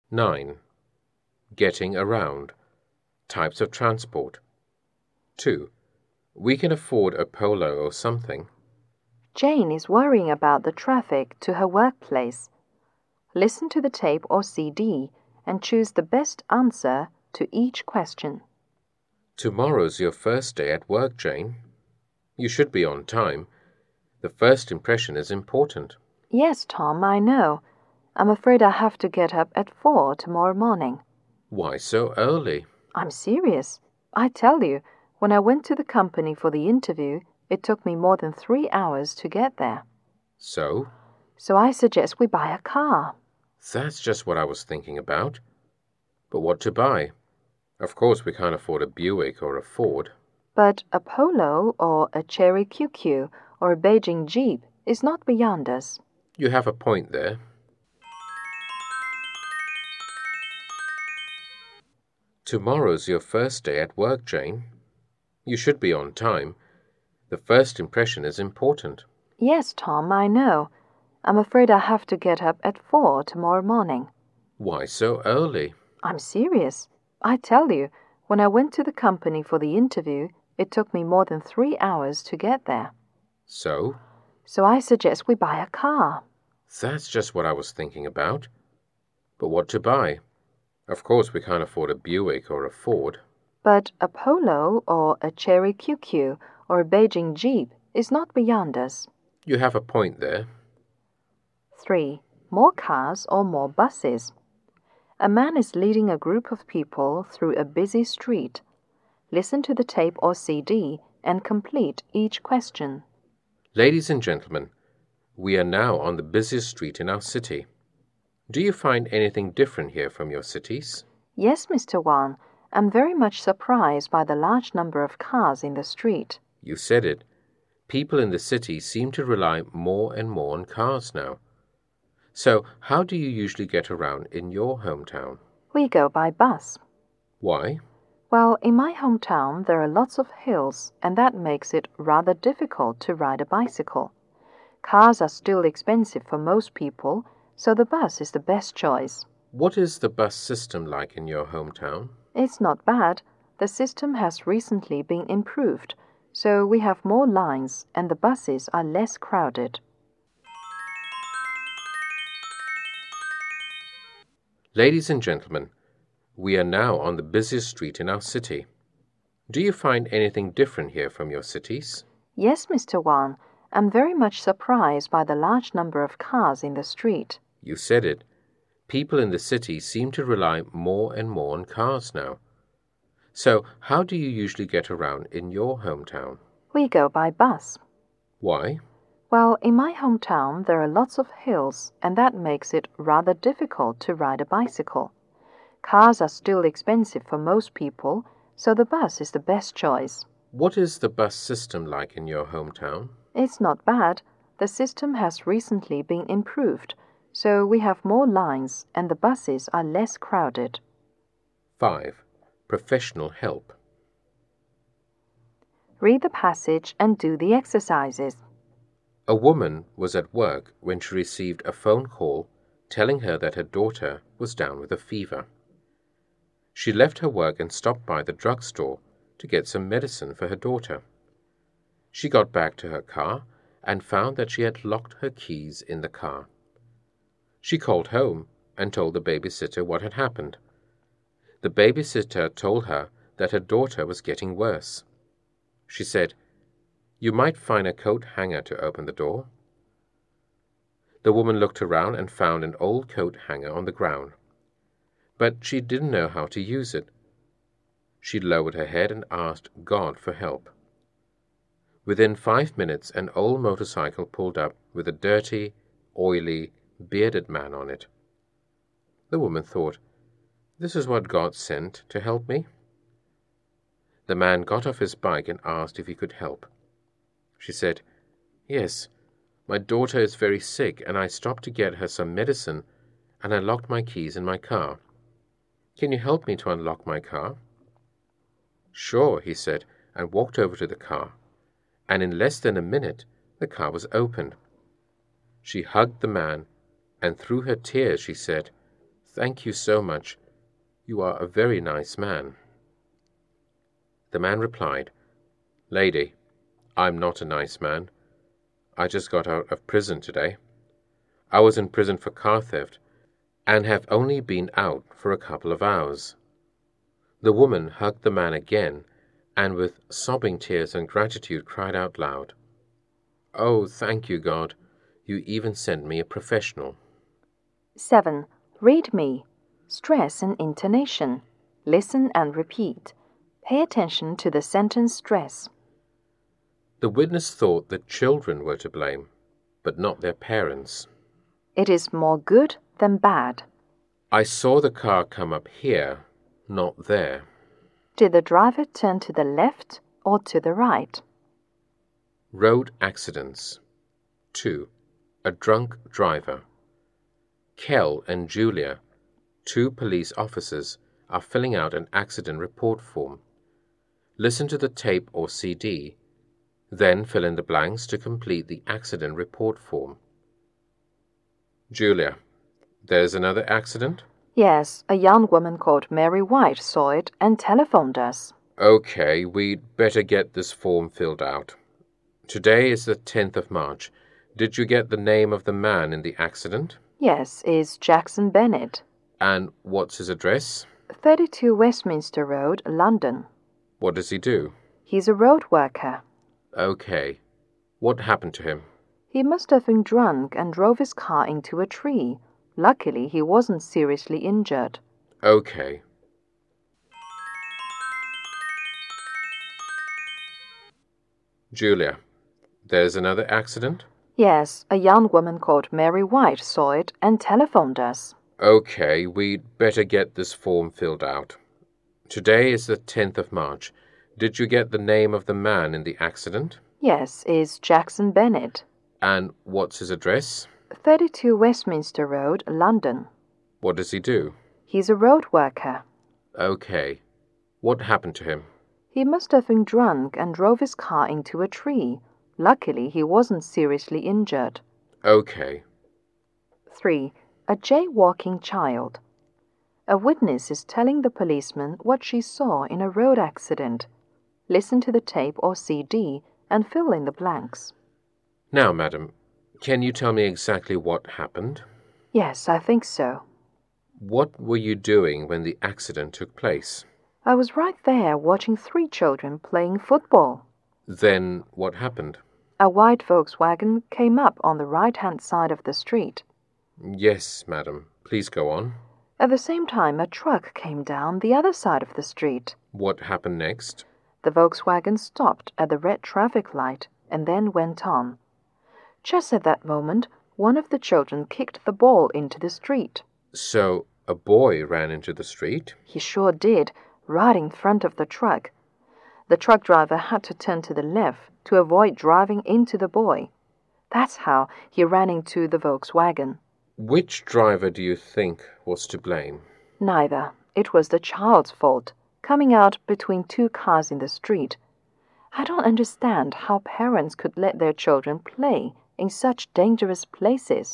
9. Getting around. Types of transport. 2. We can afford a polo or something. Jane is worrying about the traffic to her workplace. Listen to the tape or CD and choose the best answer to each question. Tomorrow's your first day at work, Jane. You should be on time. The first impression is important. Yes, Tom, I know. I'm afraid I have to get up at 4 tomorrow morning. Why so early? I'm serious. I tell you, when I went to the company for the interview, it took me more than 3 hours to get there. So? So I suggest we buy a car. That's just what I was thinking about. But what to buy? Of course, we can't afford a Buick or a Ford. But a Polo or a Cherry QQ or a Beijing Jeep is not beyond us. You have a point there. Tomorrow's your first day at work, Jane. You should be on time. The first impression is important. Yes, Tom, I know. I'm afraid I have to get up at 4 tomorrow morning. Why so early? I'm serious. I tell you, when I went to the company for the interview, it took me more than 3 hours to get there. So? So I suggest we buy a car. That's just what I was thinking about. But what to buy? Of course, we can't afford a Buick or a Ford. But a Polo or a Cherry QQ or a Beijing Jeep is not beyond us. You have a point there. 3. More cars or more buses. A man is leading a group of people through a busy street. Listen to the tape or CD and complete each question. Ladies and gentlemen, we are now on the busiest street in our city. Do you find anything different here from your cities? Yes, Mr. Wang. I'm very much surprised by the large number of cars in the street. You said it. People in the city seem to rely more and more on cars now. So, how do you usually get around in your hometown? We go by bus. Why? Well, in my hometown, there are lots of hills, and that makes it rather difficult to ride a bicycle. Cars are still expensive for most people, so the bus is the best choice. What is the bus system like in your hometown? It's not bad. The system has recently been improved, so we have more lines and the buses are less crowded. Ladies and gentlemen, we are now on the busiest street in our city. Do you find anything different here from your cities? Yes, Mr. Wang. I'm very much surprised by the large number of cars in the street. You said it. People in the city seem to rely more and more on cars now. So, how do you usually get around in your hometown? We go by bus. Why? Well, in my hometown, there are lots of hills, and that makes it rather difficult to ride a bicycle. Cars are still expensive for most people, so the bus is the best choice. What is the bus system like in your hometown? It's not bad. The system has recently been improved, so we have more lines and the buses are less crowded. 5. Professional help. Read the passage and do the exercises. A woman was at work when she received a phone call telling her that her daughter was down with a fever. She left her work and stopped by the drugstore to get some medicine for her daughter. She got back to her car and found that she had locked her keys in the car. She called home and told the babysitter what had happened. The babysitter told her that her daughter was getting worse. She said, "You might find a coat hanger to open the door." The woman looked around and found an old coat hanger on the ground, but she didn't know how to use it. She lowered her head and asked God for help. Within 5 minutes, an old motorcycle pulled up with a dirty, oily, bearded man on it. The woman thought, "This is what God sent to help me." The man got off his bike and asked if he could help. She said, "Yes, my daughter is very sick and I stopped to get her some medicine and I locked my keys in my car. Can you help me to unlock my car?" "Sure," he said, and walked over to the car. And in less than a minute, the car was opened. She hugged the man, and through her tears she said, Thank you so much. You are a very nice man. The man replied, Lady, I'm not a nice man. I just got out of prison today. I was in prison for car theft and have only been out for a couple of hours. The woman hugged the man again and with sobbing tears and gratitude cried out loud, Oh, thank you, God. You even sent me a professional. 7. Read me. Stress and intonation. Listen and repeat. Pay attention to the sentence stress. The witness thought that children were to blame, but not their parents. It is more good than bad. I saw the car come up here, not there. Did the driver turn to the left or to the right? Road accidents. 2. A drunk driver. Kel and Julia, 2 police officers, are filling out an accident report form. Listen to the tape or CD, then fill in the blanks to complete the accident report form. Julia, there's another accident? Yes, a young woman called Mary White saw it and telephoned us. Okay, we'd better get this form filled out. Today is the 10th of March. Did you get the name of the man in the accident? Yes, is Jackson Bennett. And what's his address? 32 Westminster Road, London. What does he do? He's a road worker. Okay. What happened to him? He must have been drunk and drove his car into a tree. Luckily, he wasn't seriously injured. Okay. Julia, there's another accident? Yes, a young woman called Mary White saw it and telephoned us. Okay, we'd better get this form filled out. Today is the 10th of March. Did you get the name of the man in the accident? Yes, is Jackson Bennett. And what's his address? 32 Westminster Road, London. What does he do? He's a road worker. Okay. What happened to him? He must have been drunk and drove his car into a tree. Luckily, he wasn't seriously injured. Okay. 3. A jaywalking child. A witness is telling the policeman what she saw in a road accident. Listen to the tape or CD and fill in the blanks. Now, madam, can you tell me exactly what happened? Yes, I think so. What were you doing when the accident took place? I was right there watching 3 children playing football. Then what happened? A white Volkswagen came up on the right-hand side of the street. Yes, madam. Please go on. At the same time, a truck came down the other side of the street. What happened next? The Volkswagen stopped at the red traffic light and then went on. Just at that moment, one of the children kicked the ball into the street. So, a boy ran into the street? He sure did, right in front of the truck. The truck driver had to turn to the left to avoid driving into the boy. That's how he ran into the Volkswagen. Which driver do you think was to blame? Neither. It was the child's fault, coming out between 2 cars in the street. I don't understand how parents could let their children play in such dangerous places.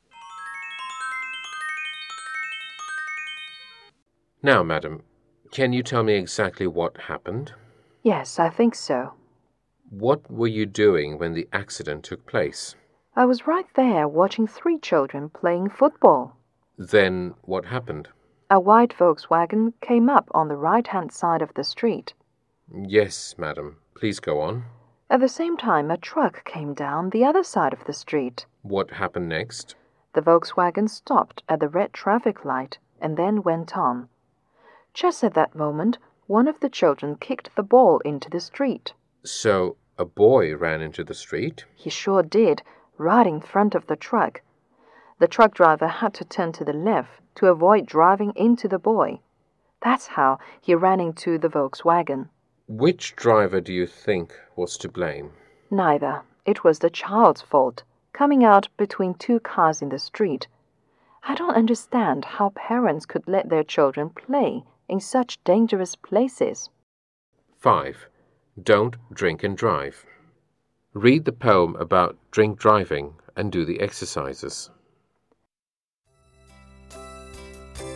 Now, madam, can you tell me exactly what happened? Yes, I think so. What were you doing when the accident took place? I was right there watching 3 children playing football. Then what happened? A white Volkswagen came up on the right-hand side of the street. Yes, madam. Please go on. At the same time, a truck came down the other side of the street. What happened next? The Volkswagen stopped at the red traffic light and then went on. Just at that moment, one of the children kicked the ball into the street. So, a boy ran into the street? He sure did, right in front of the truck. The truck driver had to turn to the left to avoid driving into the boy. That's how he ran into the Volkswagen. Which driver do you think was to blame? Neither. It was the child's fault, coming out between 2 cars in the street. I don't understand how parents could let their children play in such dangerous places. 5. Don't drink and drive. Read the poem about drink driving and do the exercises.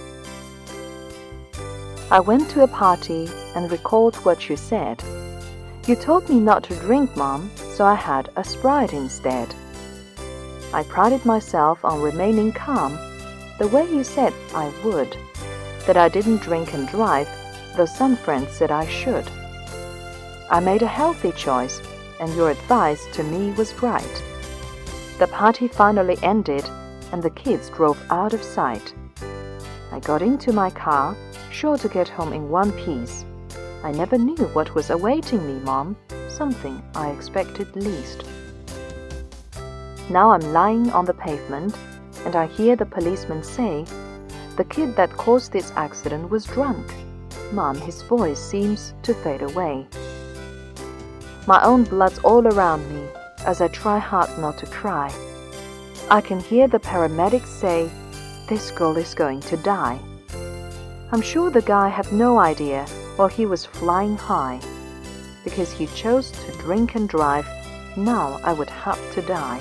I went to a party and recalled what you said. You told me not to drink, Mom, so I had a Sprite instead. I prided myself on remaining calm, the way you said I would, that I didn't drink and drive, though some friends said I should. I made a healthy choice, and your advice to me was right. The party finally ended, and the kids drove out of sight. I got into my car, sure to get home in one piece. I never knew what was awaiting me, Mom, something I expected least. Now I'm lying on the pavement, and I hear the policeman say, "The kid that caused this accident was drunk." Mom, his voice seems to fade away. My own blood's all around me as I try hard not to cry. I can hear the paramedics say, "This girl is going to die." I'm sure the guy had no idea while he was flying high. Because he chose to drink and drive, now I would have to die.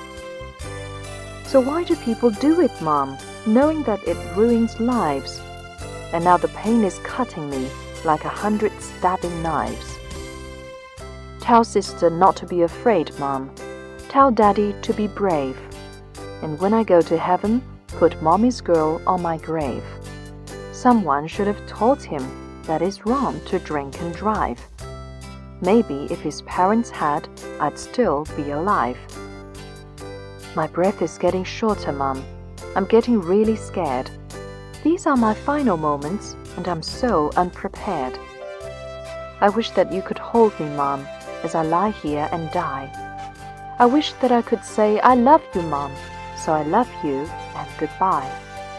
So why do people do it, Mom, knowing that it ruins lives? And now the pain is cutting me like 100 stabbing knives. Tell sister not to be afraid, Mom. Tell Daddy to be brave. And when I go to heaven, put Mommy's girl on my grave. Someone should have taught him that it's wrong to drink and drive. Maybe if his parents had, I'd still be alive. My breath is getting shorter, Mom. I'm getting really scared. These are my final moments, and I'm so unprepared. I wish that you could hold me, Mom, as I lie here and die. I wish that I could say, "I love you, Mom," so I love you and goodbye.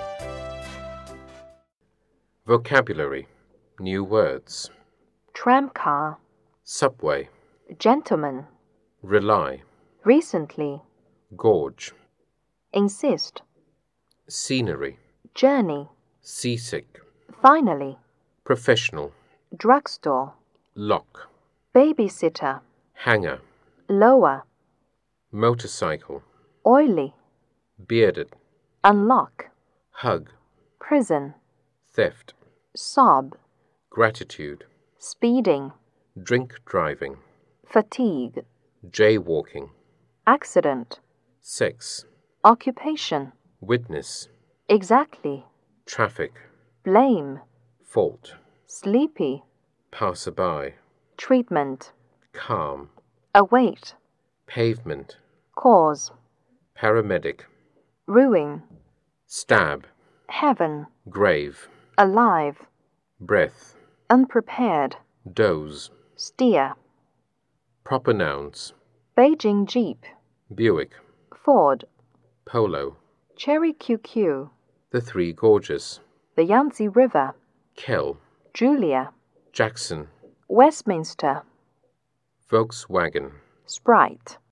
Vocabulary. New words. Tram car. Subway. Gentleman. Rely. Recently. Gorge. Insist. Scenery. Journey. Seasick. Finally. Professional. Drugstore. Lock. Babysitter. Hanger. Lower. Motorcycle. Oily. Bearded. Unlock. Hug. Prison. Theft. Sob. Gratitude. Speeding. Drink driving. Fatigue. Jaywalking. Accident. Sex. Occupation. Witness. Exactly. Traffic. Blame. Fault. Sleepy. Passerby. Treatment. Calm. Await. Pavement. Cause. Paramedic. Ruin. Stab. Heaven. Grave. Alive. Breath. Unprepared. Doze. Steer. Proper nouns. Beijing Jeep. Buick. Ford. Polo. Cherry QQ. The Three Gorges. The Yangtze River. Kell. Julia. Jackson. Westminster. Volkswagen. Sprite.